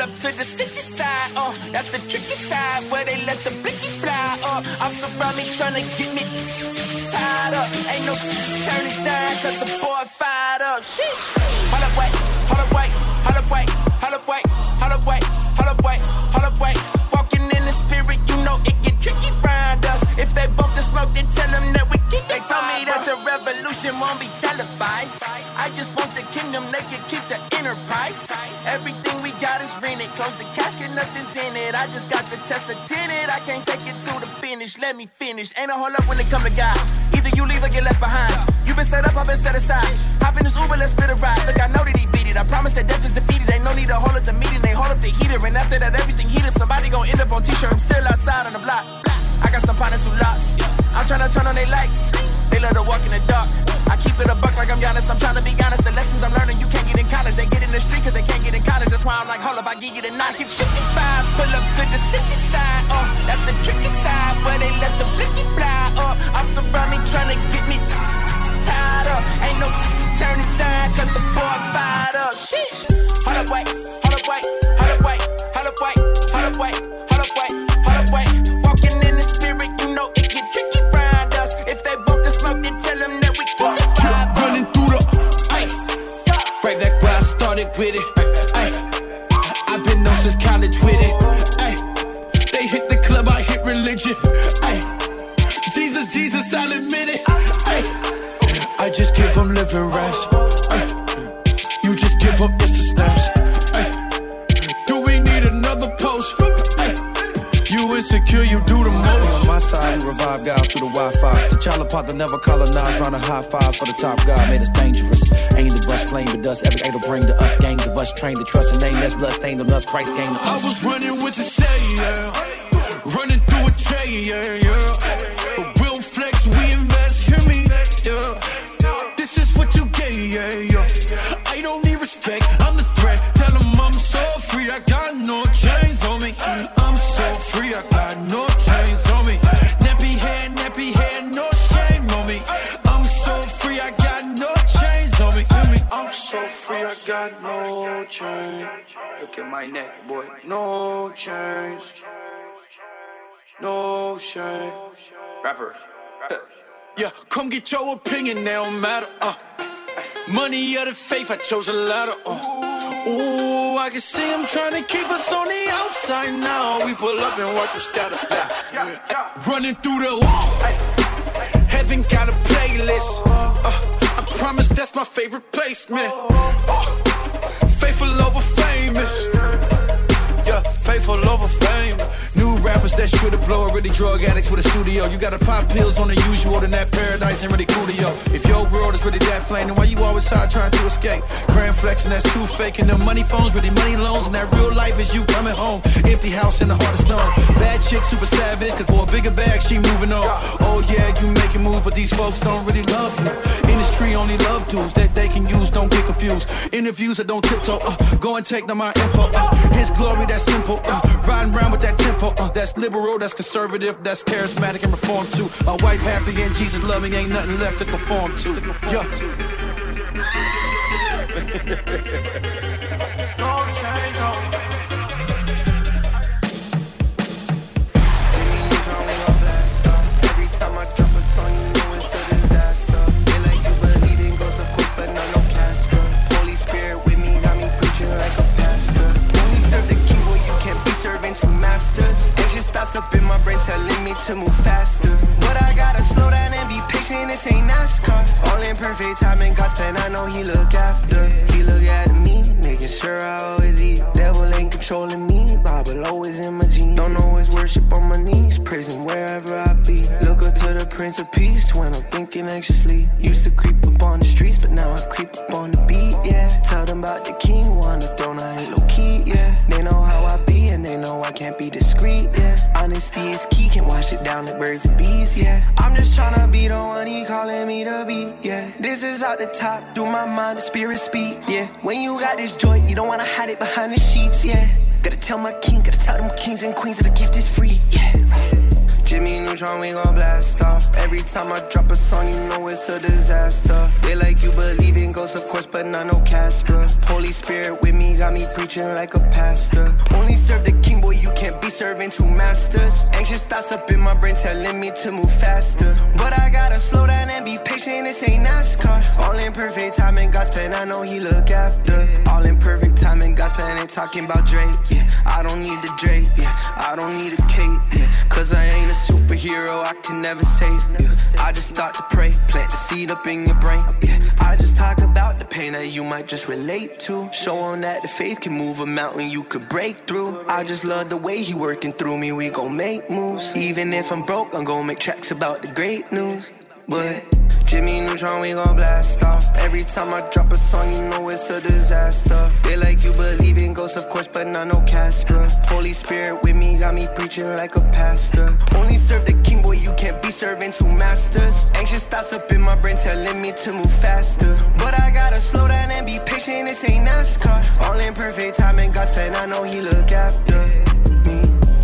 up to the city side, that's the tricky side where they let the blicky fly, I'm surround me tryna get me tied up. Ain't no turn it down, cause the boy fired up. Sheesh. Hold up, wait, hold up, wait, hold up, wait, hold up, wait, hold up, wait, hold up, wait, hold up, wait. Walking in the spirit, you know it get tricky round us. If they bump the smoke, then tell them that we get the They told me that the revolution won't be televised. I just want the kingdom, they can keep the enterprise. Everything we got is rented, close the casket, nothing's in it. I just got the test of tinted, I can't take it to the finish. Let me finish, ain't a hold up when it come to God. Either you leave or get left behind. You been set up, I've been set aside. Hop in this Uber, let's split a ride. Look, I know that he beat it. I promise that death is defeated. Ain't no need to hold up the meeting, they hold up the heater. And after that, everything heated. Somebody gon' end up on t-shirt. I'm still outside on the block. I got some partners who lost. I'm tryna turn on their lights. They love to walk in the dark. I keep it a buck like I'm Giannis. I'm tryna be honest. The lessons I'm learning, you can't get in college. They get in the street cause they can't get in college. That's why I'm like, hold up, I give you the knock. Keep 55, pull up to the city side. That's the tricky side where they let the blicky fly. I'm surround me tryna get me tied up. Ain't no turn it down cause the boy fired up. Sheesh. Hold up, wait, hold up, wait, hold up, wait, hold up, wait, hold up, wait, hold up, wait, hold up, wait. Walking in the spirit, you know it get tricky round us. If they bump the smoke, then tell them that we get the vibe. Running through the, ay, right back where I started with it. Ay, I've been on since college with it. Ay, they hit the club, I hit religion. Ay, Jesus, Jesus, I'll admit it. Ay, I just give them living raps. Ay, you just give up just the snaps. Ay, do we need another post? Ay, you insecure, you do the most. On my side, we revive God through the Wi-Fi. T'Challa part that never colonized, round a high five for the top God. Made us dangerous. Ain't the bust flame with us. Every idol bring to us. Gangs of us trained to trust a name that's blood stained on us. Christ gained to us. I was running with the say, yeah. Running through a tray, yeah. But we'll flex, we invest, hear me, yeah. This is what you get, yeah. I don't need respect, I'm the threat. Tell them I'm so free, I got no chains on me. I'm so free, I got no chains on me. Nappy hair, no shame on me. I'm so free, I got no chains on me. I'm so free, I got no chains. Look at my neck, boy, no chains. No shame. Rapper. Yeah, come get your opinion, they don't matter. Money or the faith, I chose a ladder. Ooh, I can see them trying to keep us on the outside now. We pull up and watch them scatter. Running through the wall. Heaven got a playlist. I promise that's my favorite place, man. Faithful over famous. Yeah, faithful over fame. New rappers that should have blow, really drug addicts with a studio. You gotta pop pills on the usual, then that paradise ain't really cool to yo. If your world is really that flame, then why you always hard trying to escape? Grand flexing, that's too fake. And them money phones, really money loans. And that real life is you coming home. Empty house in the heart of stone. Bad chick, super savage, cause for a bigger bag, she moving on. Oh yeah, you making moves, but these folks don't really love you. Industry only love tools that they can use, don't get confused. Interviews that don't tiptoe, go and take them my info. His glory, that's simple. Riding around with that tempo. That's liberal, that's conservative, that's charismatic and reformed too. My wife happy and Jesus loving, ain't nothing left to conform to. Every time I drop a song, you know it's a disaster. Feel like you believe in ghosts, of course, but not no Casper. Holy Spirit with me, got me preaching like a pastor. Only serve the king, boy, you can't be serving two masters. Anxious thoughts up in my brain telling me to move faster. But I gotta slow down and be patient, this ain't NASCAR. All in perfect time in God's plan, I know he look after. He look at me, making sure I always eat. Devil ain't controlling me, Bible always in my jeans. Don't always worship on my knees, praising wherever I be. Look up to the Prince of Peace when I'm thinking anxiously. Used to creep up on the streets, but now I creep up on the beat, yeah. Tell them about the king, on the throne, I ain't low key, yeah. They know how I be and they know I can't be discreet, yeah. Honesty is key, can wash it down like birds and bees, yeah. I'm just tryna be the one he calling me to be, yeah. This is out the top, through my mind, the spirit speak, yeah. When you got this joy, you don't wanna hide it behind the sheets, yeah. Gotta tell my king, gotta tell them kings and queens that the gift is free, yeah. Jimmy Neutron, we gon' blast off. Every time I drop a song, you know it's a disaster. They like you believe in ghosts, of course, but not no Casper. Holy Spirit with me, got me preaching preaching like a pastor. Only serve the king, boy, you can't be serving two masters. Anxious thoughts up in my brain telling me to move faster, but I gotta slow down and be patient, this ain't NASCAR. All in perfect time in God's plan, I know he look after. All in perfect time in God's plan, ain't talking about Drake, yeah. I don't need the Drake, yeah. I don't need a cape, yeah. Cause I ain't a superhero, I can never save, yeah. I just start to pray, plant the seed up in your brain, yeah. I just talk about the pain that you might just relate to. Show on that the faith can move a mountain you could break through. I just love the way he working through me, we gon' make moves. Even if I'm broke, I'm gon' make tracks about the great news. But Jimmy Neutron, we gon' blast off. Every time I drop a song, you know it's a disaster. They like you believe in ghosts, of course, but not no Casper. Holy Spirit with me, got me preaching like a pastor. Only serve the king, boy, you can't be serving two masters. Anxious thoughts up in my brain telling me to move faster, but I gotta slow down and be patient, this ain't NASCAR. All in perfect time in God's plan, I know he look after me.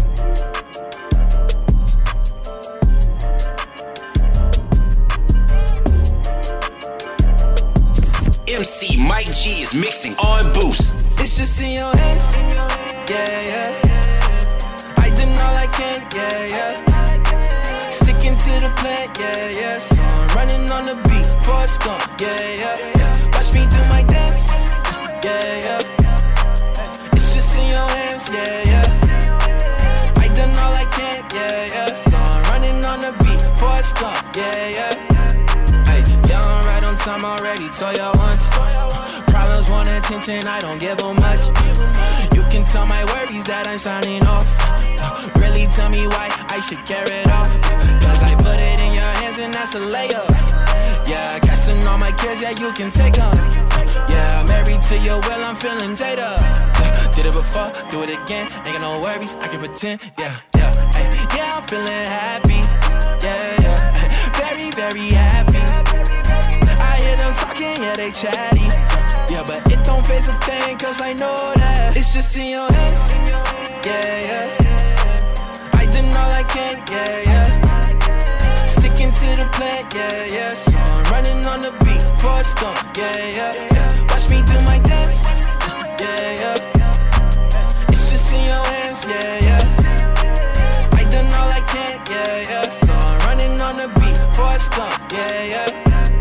MC Mike G is mixing on Boost. It's just in your hands, yeah, yeah. I done all I can, yeah, yeah. Sticking to the plan, yeah, yeah. So I'm running on the beat, Forrest Gump, yeah, yeah. Watch me do my dance, yeah, yeah. It's just in your hands, yeah, yeah. I done all I can, yeah, yeah. So I'm running on the beat, Forrest Gump, yeah, yeah. I'm right on time already, told y'all once. Problems want attention, I don't give them much. You can tell my worries that I'm signing off. Really tell me why I should carry it off. Cause I put it in your hands and that's a layup. Yeah, casting all my cares, yeah, you can take them. Yeah, I'm married to your will, I'm feeling jaded. Did it before, do it again, ain't got no worries, I can pretend. Yeah, yeah, ay, yeah, I'm feeling happy. Yeah, yeah, very, very happy. I'm talking, yeah, they chatty. Yeah, but it don't face a thing, cause I know that it's just in your hands. Yeah, yeah. I done all I can, yeah, yeah. Sticking to the plan, yeah, yeah. So I'm running on the beat, Forrest Gump, yeah, yeah. Watch me do my dance, yeah, yeah. It's just in your hands, yeah, yeah. I done all I can, yeah, yeah. So I'm running on the beat, Forrest Gump, yeah, yeah.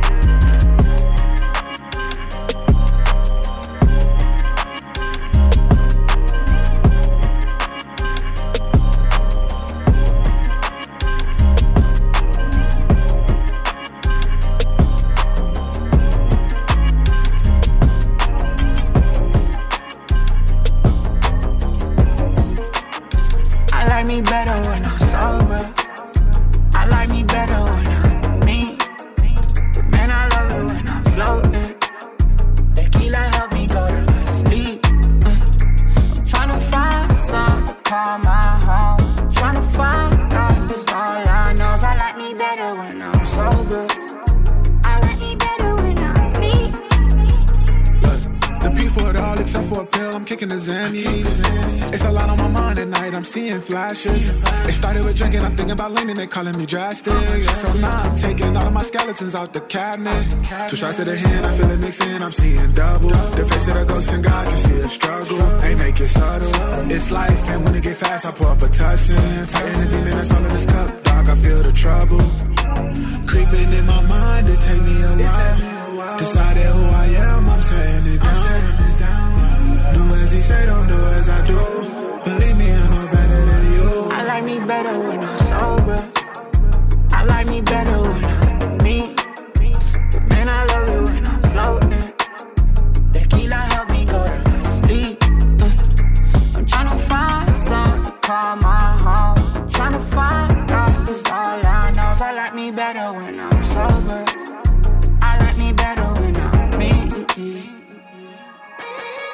I like me better when I'm sober. I like me better when I'm me. Man, I love it when I'm floating. Tequila help me go to sleep. I'm tryna find something to call my home. Tryna find out this all I know. I like me better when I'm sober. I like me better when I'm me. Look, the P for it all except for a pill, I'm kicking the Xannies. It's a lot on my mind at night, I'm seeing flashes. It started with drinking, I'm thinking about leaning, they calling me drastic. So now I'm taking all of my skeletons out the cabinet. 2 shots to the hand, I feel it mixing, I'm seeing double. The face of the ghost and God can see a struggle. Ain't make it subtle. It's life, and when it get fast, I pour up a tussin'. Fighting the demon that's all in this cup, dog, I feel the trouble. Creeping in my mind, it take me a while. Decided who I am, I'm saying it down. Do as he say, don't do as I do. Believe me, I know better than you. I like me better when I'm sober. I like me better when I'm me. Man, I love it when I'm floating. Tequila help me go to sleep. I'm tryna find something to call my home. Tryna find out this all I know. I like me better when I'm sober. I like me better when I'm me.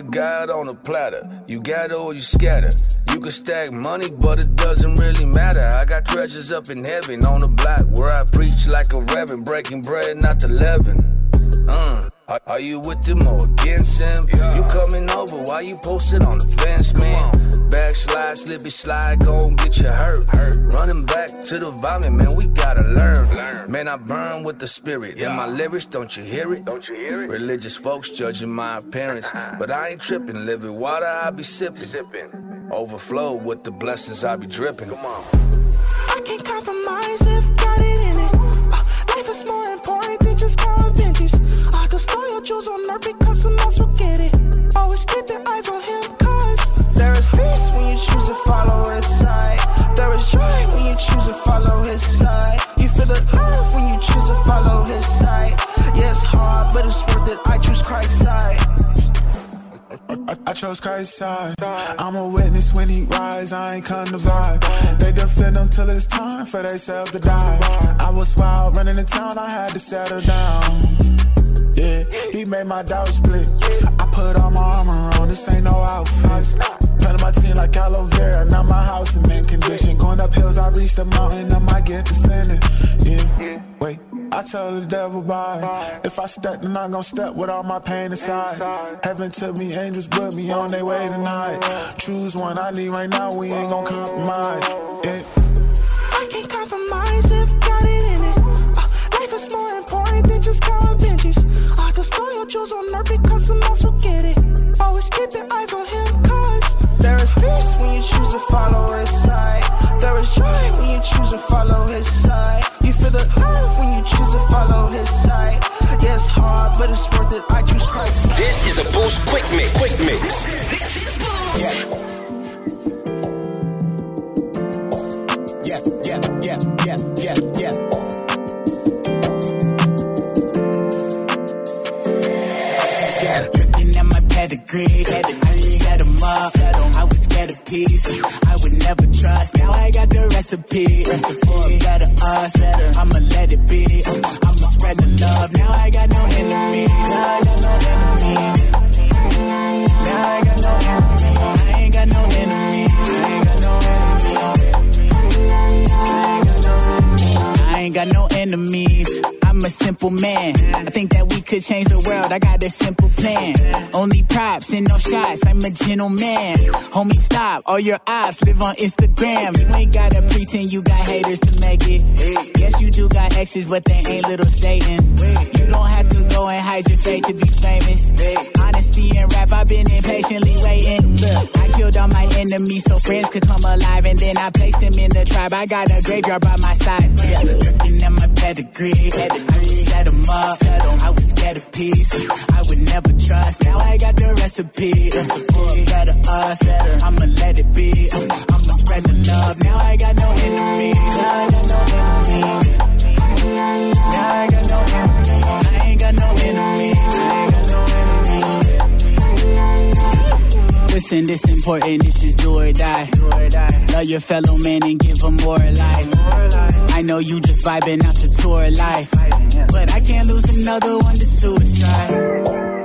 God on a platter. You gather or you scatter. You can stack money, but it doesn't really matter. I got treasures up in heaven on the block where I preach like a reverend, breaking bread, not the leaven. Are you with them or against them? You coming over, why you posted on the fence, man? Backslide, slippy slide, gon' get you hurt. Running back to the vomit, man, we gotta learn. Man, I burn with the spirit. In my lyrics, don't you hear it? Religious folks judging my appearance, but I ain't tripping. Living water, I be sipping. Overflow with the blessings, I be dripping. I can't compromise if got it in it. Life is more important than just counting benches. I can store your jewels on earth because someone else will get it. Always keep your eyes on him, cause there is peace when you choose to follow his side. There is joy when you choose to follow his side. You feel the love when you choose to follow his side. Yeah, it's hard, but it's worth it. I choose Christ's side. I chose Christ's side. I'm a witness when he rise, I ain't come to vibe. They defend him till it's time for they self to die. I was wild running the town, I had to settle down. Yeah, he made my doubt split. I put all my armor on, this ain't no outfit. Planted my team like aloe vera, now my house in mint condition. Going up hills, I reach the mountain, I might get descending. Yeah, wait, I tell the devil bye. If I step, then I'm gon' step with all my pain aside. Heaven took me, angels put me on their way tonight. Choose one I need right now, we ain't gon' compromise. Yeah. I can't compromise if got it in it. Life is more important than just counting benches. I can store your jewels on earth because someone else will get it. Always keep your eyes on him, cause there is peace when you choose to follow his side. There is joy when you choose to follow his side. You feel the love when you choose to follow his side. Yeah, it's hard, but it's worth it. I choose Christ. This is a Boost Quick Mix. Quick Mix. Yeah. Looking at my pedigree, I set him up. I was scared of peace, I would never trust. Now I got the recipe. Better us, I'ma let it be. I'ma spread the love. Now I got no enemies. I ain't got no enemies. I ain't got no enemies. I'm a simple man. I think that we could change the world. I got a simple plan. Only props and no shots. I'm a gentleman. Homie, stop. All your ops live on Instagram. You ain't gotta pretend you got haters to make it. Yes, you do got exes, but they ain't little Satans. You don't have to go and hide your fate to be famous. Honesty and rap, I've been impatiently waiting. Look, I killed all my enemies so friends could come alive, and then I placed them in the tribe. I got a graveyard by my side. Yeah, looking at my pedigree, I set them up. I was scared of peace, I would never trust. Now I got the recipe. Better us, I'ma let it be. I'ma spread the love. Now I got no enemies. Now I got no enemies. Now I got no enemies. I ain't got no enemies. I ain't got no enemies. Listen, this important, this is do or die. Love your fellow man and give them more life. I know you just vibing out to tour life, but I can't lose another one to suicide.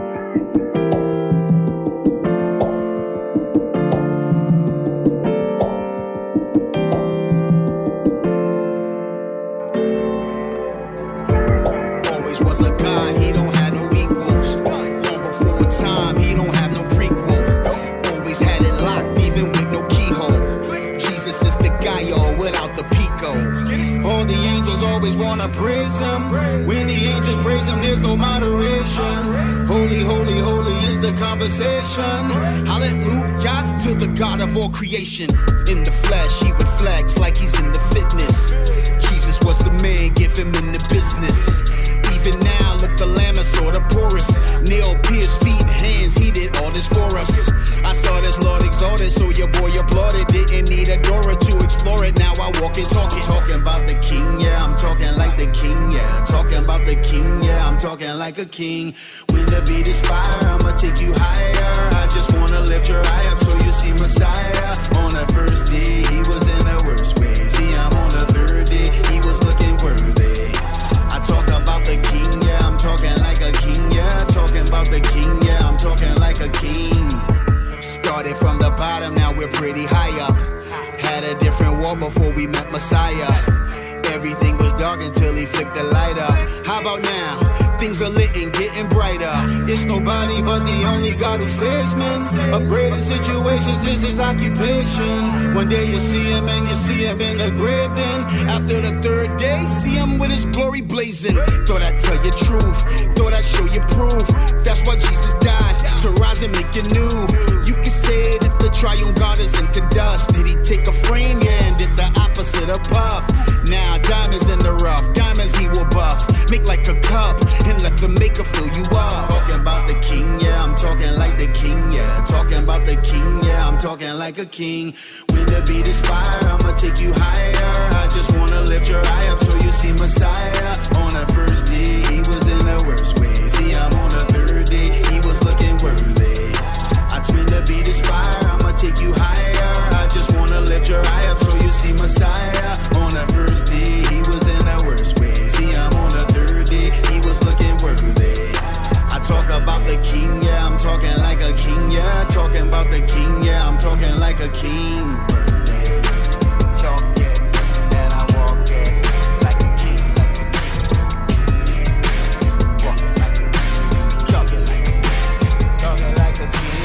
Always was a god, he don't have no equals. Long before time, he don't have no prequel. Always had it locked, even with no keyhole. Jesus is the guy, y'all, without the pico. All the angels always wanna praise him. When the angels praise him, there's no moderation. Holy, holy, holy is the conversation. Hallelujah to the God of all creation. In the flesh, he would flex like he's in the fitness. Jesus was the man, give him in the business. Even now, look, the lamb is sorta porous. Nail pierced feet, hands, he did all this for us. I saw this Lord exalted, so your boy applauded. Didn't need a Dora to explore it. Now I walk and talk it. Talking about the king, yeah, I'm talking like the king, yeah. Talking about the king, yeah, I'm talking like a king. When the beat is fire, I'ma take you higher. I just wanna lift your eye up so you see Messiah. On the first day, he was in the worst way. See, I'm on the third day, he was looking worthy. I talk about the king, yeah, I'm talking like a king, yeah. Talking about the king, yeah, I'm talking like a king. Started from the bottom, now we're pretty high up. Had a different walk before we met Messiah. Everything was dark until he flicked the light up. How about now? Things are lit and getting brighter. It's nobody but the only God who saves men. Upgrading situations is his occupation. One day you see him and you see him in the grave. Then after the third day, see him with his glory blazing. Thought I'd tell you truth, thought I'd show you proof. That's why Jesus died, to rise and make you new. You can say that the triune God is into dust. Did he take a frame? Yeah, and did the opposite of puff. Now diamonds in the rough, diamonds he will buff. Make like a cup and let the maker fill you up. Talking about the king, yeah, I'm talking like the king, yeah. Talking about the king, yeah, I'm talking like a king. When the beat is fire, I'ma take you higher. I just wanna lift your eye up so you see Messiah. On the first day, he was in the worst way. See, I'm on the third day, he was looking worthy. I twin the beat is fire, I'ma take you higher. I just wanna lift your eye up so you see Messiah. On the first day, he was in the worst way. See, I'm on the third day, he was looking worthy. I talk about the king, yeah, I'm talking like a king, yeah. Talking about the king, yeah, I'm talking like a king. Talk it, and I walk it like a king, like a king. Walk it like a king, talk it like a king, talk it like a king.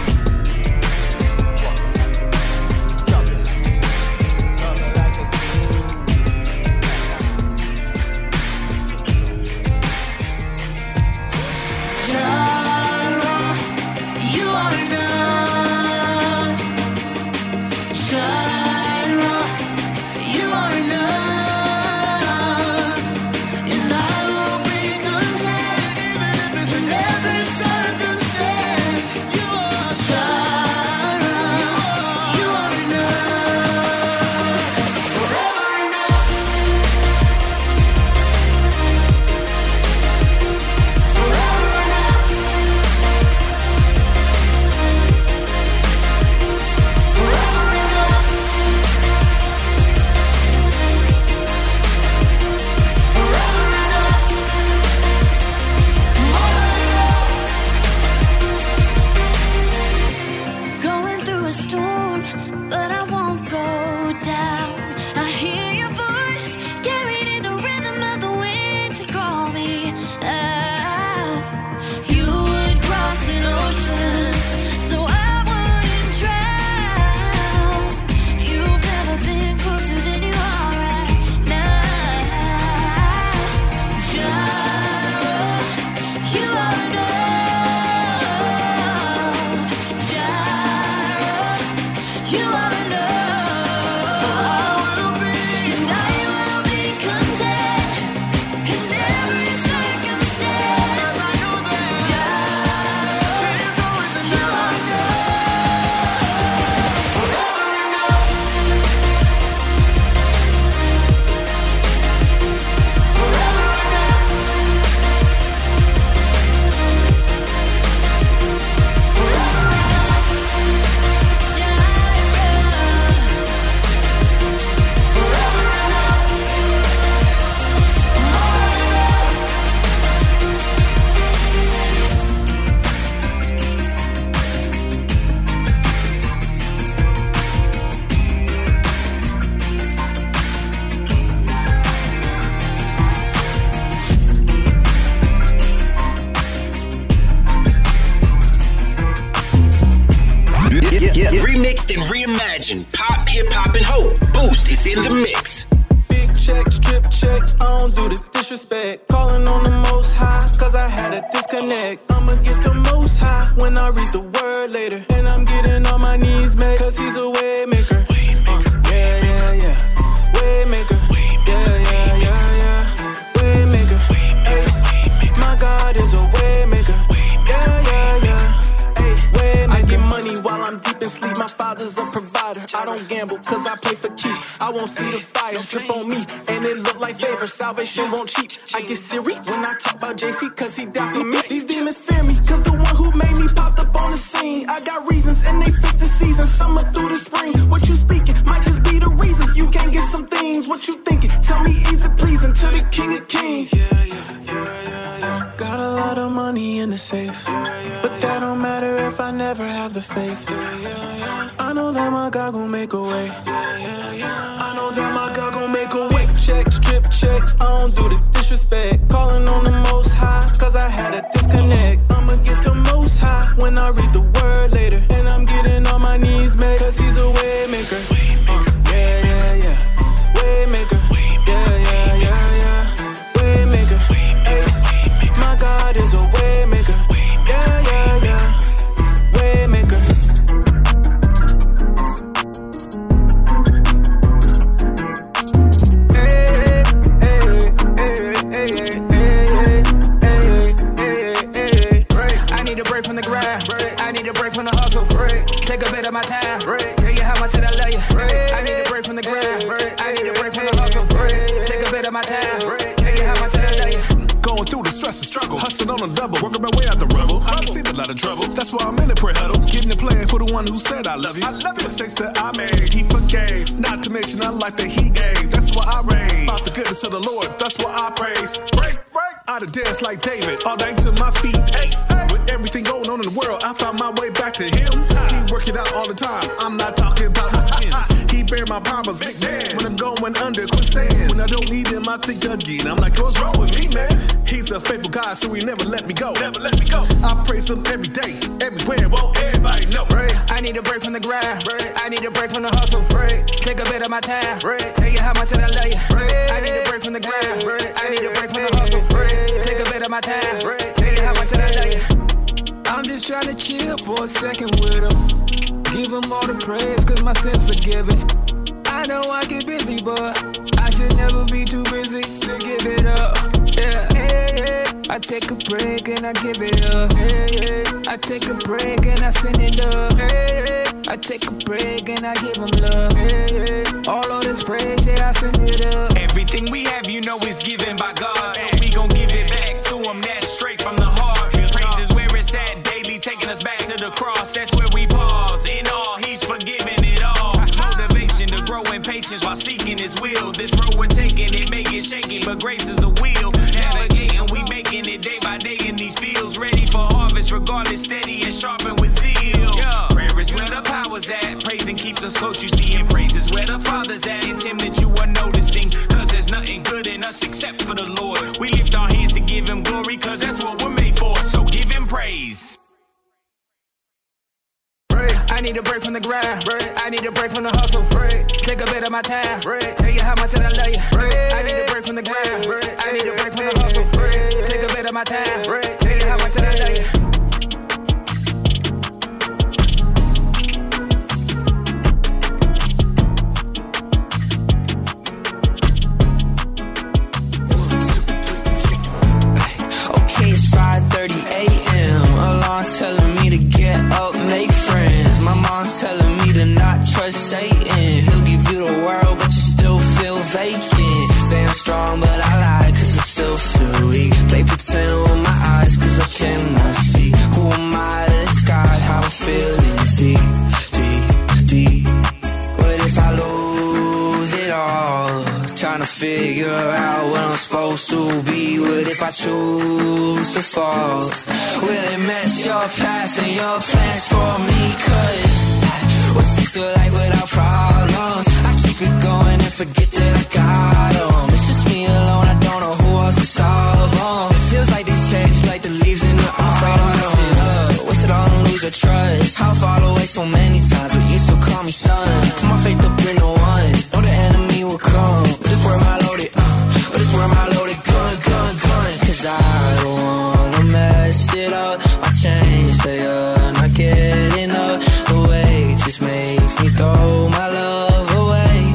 Remixed and reimagined. Pop, hip hop, and hope. Boost is in the mix. Big checks, strip checks. I don't do the disrespect. Calling on the most high, cause I had a disconnect. I'ma get the most high when I read the word later. And I'm getting on my knees met, cause he's a way maker. Yeah, yeah, yeah. Way maker. Yeah, yeah, yeah, yeah. Way maker. Ay, my God is a way maker. Yeah, yeah, yeah. Ay, way maker. I get money while I'm deep in sleep. My father's a provider. I don't gamble cause I play for keeps. I won't see the fire drip on me, and it look like favor. Salvation won't cheat. I get Siri when I talk about JC cause he down for me. These demons fear me cause the one who made me popped up on the scene. I got reasons and they fit the season. Summer through the spring. What you speaking might just be the reason. You can't get some things. What you thinking? Tell me easy pleasing to the King of Kings. Got a lot of money in the safe, but that don't matter if I never ever have the faith. I know that my God gon' make a way. I know that my God gon' make a way. Check, strip check, I don't do the disrespect. Calling on the most high, cause I had a disconnect. I'ma get the most high when I read the word later. And I'm getting all my needs met, cause he's a way maker. Yeah, yeah, yeah. Way maker. Yeah, yeah, yeah, yeah. Way maker. Hey, my God is a way maker. Yeah, yeah, yeah. Way maker. I need a break from the grind. I need a break from the hustle. Take a bit of my time. Tell you how much that I love you. I need a break from the grind. I need a break from the hustle. Take a bit of my time. Tell you how much that I love you. Going through the stress and struggle, hustling on a double, working my way out the rubble. I done seen a lot of trouble. That's why I'm in the prayer huddle, getting the plan for the one who said I love you. I love you. Mistakes that I made, he forgave. Not to mention the life that he gave. That's why I rave. About the goodness of the Lord, that's why I praise. Break. I done danced like David, all night to my feet. With everything going on in the world, I found my way back to him. He work it out all the time. I'm not talking about my chin. He bear my problems, big man. When I'm going under, quit saying. When I don't need him, I think again. I'm like, what's wrong with me, man? He's a faithful God, so he never let me go. Never let me go. I praise him every day, everywhere. Won't everybody know? I need a break from the grind. I need a break from the hustle. Take a bit of my time. Tell you how much that I love you. I need a break from the grind. I need a break from the hustle. Take a bit of my time. Tell you how much that I love you. I'm just trying to chill for a second with him. Give him all the praise, cause my sins forgiven. I know I get busy, but I should never be too busy to give it up. Yeah. I take a break and I give it up. I take a break and I send it up. I take a break and I give him love. All of this praise, yeah, I send it up. Everything we have, you know, is given by God. So we gon' give it back to him, that's straight from the heart. Praise is where it's at daily, taking us back to the cross. That's where we pause. In all, he's forgiving it all. Motivation to grow in patience while seeking his will. This road we're taking, it may get shaky, but grace is the wheel. Navigating, we making it day by day in these fields. Ready for harvest, regardless, steady and sharpened with zeal. Yeah. Prayer is where the power's at. Praising keeps us close, you see, and praise is where the Father's at. It's him that you are noticing, cause there's nothing good in us except for the Lord. We lift our hands and give him glory, cause that's what we're made for. So give him praise. I need a break from the grind. I need a break from the hustle. Take a bit of my time. Tell you how much that I love you. I need a break from the grind. I need a break from the hustle. Take a bit of my time. Tell you how much that I love you. Okay, it's 5:30 a.m. Alarm telling me to get up, make friends. My mom telling me to not trust Satan. He'll give you the world, but you still feel vacant. Say I'm strong, but I lie, cause I still feel weak. Play pretend with my eyes, cause I cannot speak. Who am I to disguise how I'm feeling deep, deep, deep? What if I lose it all? Trying to figure out what I'm supposed to be. What if I choose to fall? Will it mess your path and your plans for me? Cause what's this to life without problems? I keep it going and forget that I got them. It's just me alone, I don't know who else to solve them. It feels like they change like the leaves in the autumn. What's it all and lose your trust? How far away so many times, but you still call me son. Put my faith up in the one, know the enemy will come. But this where my loaded, but this where my loaded gun. Cause I don't wanna mess it up. My chains stay up, not getting up. The weight just makes me throw my love away.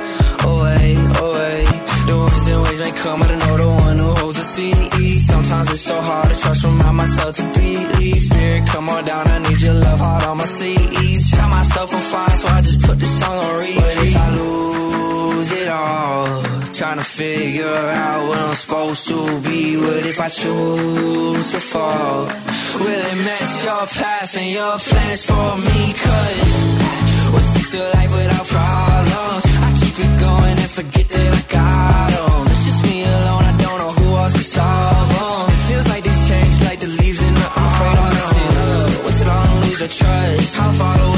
The winds and waves may come, I don't know the one who holds the sea. Sometimes it's so hard to trust, remind myself to believe. Spirit, come on down, I need your love hard on my sleeves. Tell myself I'm fine, so I just put this song on repeat. What if I lose it all? Trying to figure out what I'm supposed to be. What if I choose to fall? Will it mess your path and your plans for me? Cause what's this to life without problems? I keep it going and forget that I got them. It's just me alone, I don't know who else to solve them. It feels like these change like the leaves in the autumn. What's it all and lose your trust?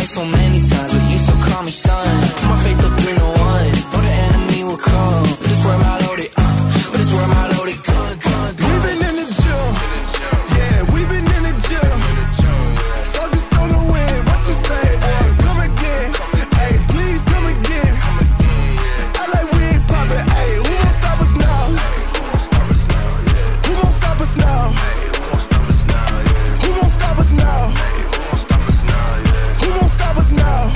like so many times, but you still call me son. Put my faith up 3-1. Know the enemy will come. But it's where my loaded, but it's where my loaded gun. We've been in the gym, yeah, we've been in the gym. Focused on the win, what you say? Come again, hey, please come again. I like we ain't poppin', hey, who gon' stop us now? Who gon' stop us now? Who gon' stop us now? Who gon' stop us now?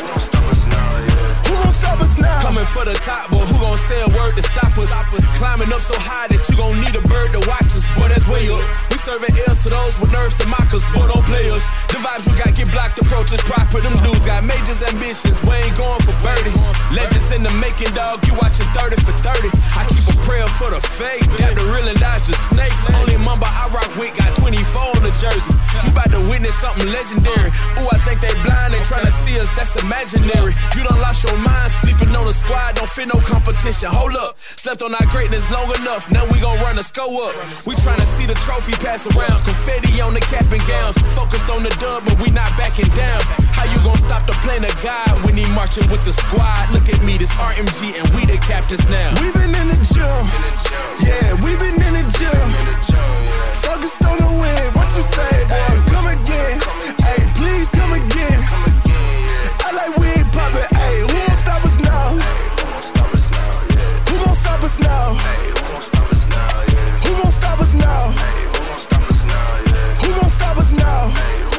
Who gon' stop us now? Coming for the top, boy, who gon' say a word to stop us? Climbing up so high that you gon' need a bird to watch us, boy, that's way up. We serving L's to those with nerves to mock us, boy, don't play us. The vibes we got get blocked, approaches proper. Them dudes got majors ambitions, we ain't going for birdie. Legends in the making, dog, you watching 30 for 30. I keep a prayer for the fake, got the real and dodge the snakes. Only mamba I rock with got 24 on the jersey. You about to witness something legendary. Ooh, I think they blind, they tryna see us, that's imaginary. You done lost your mind, sleeping on the squad, don't fit no competition. Hold up, slept on our greatness long enough, now we gon' run a score up. We tryna see the trophy pass around, confetti on the cap and gowns. Focused on the dub, but we not backing down. How you gon' stop the plan of God when he marching with the squad? Look at me, this RMG, and we the captains now. We been in the gym, yeah, we been in the gym. Focused on the win, what you say? Come again, hey, please come again. I like we ain't poppin', hey, who gon' stop us now? Who gon' stop us now? Who gon' stop us now? Who gon' stop us now?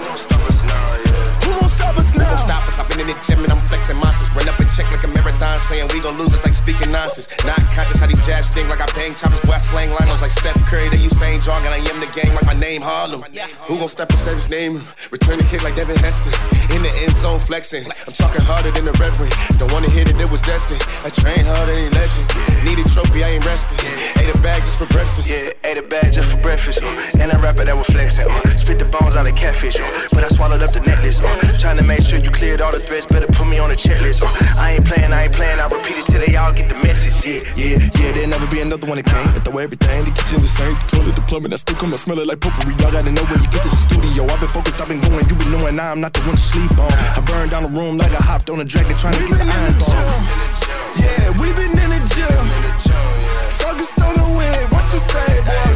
Who gon' stop us now? Who gon' stop us? I've been in the gym and I'm flexing monsters. Run up and check like a marathon, saying we gon' lose. It's like speaking nonsense. Not conscious how these jabs sting like I bang choppers. Boy, I slang linos like Steph Curry. They Usain Jong and I am the game like my name Harlem. Who gon' step and save his name? Return the kick like Devin Hester. In the end zone flexing. I'm talking harder than the reverend. Don't wanna hear that it was destined. I train harder than legend. Need a trophy, I ain't resting. Ate a bag just for breakfast. Yeah, ate a bag just for breakfast. And a rapper that was flexing. Spit the bones out of catfish. But I swallowed up the necklace. Trying to make sure you cleared all the threats. Better put me on the checklist. I ain't playing. I repeat it till they all get the message. Yeah, there'll never be another one that can't. I throw everything, the kitchen the sink, the toilet, the plumbing. I still come and smell it like potpourri. Y'all gotta know when you get to the studio. I've been focused, I've been going. You been knowing now I'm not the one to sleep on. I burned down the room like I hopped on a dragon trying to get the iron bomb. Yeah, we been in the gym. Focused on the win, what you say?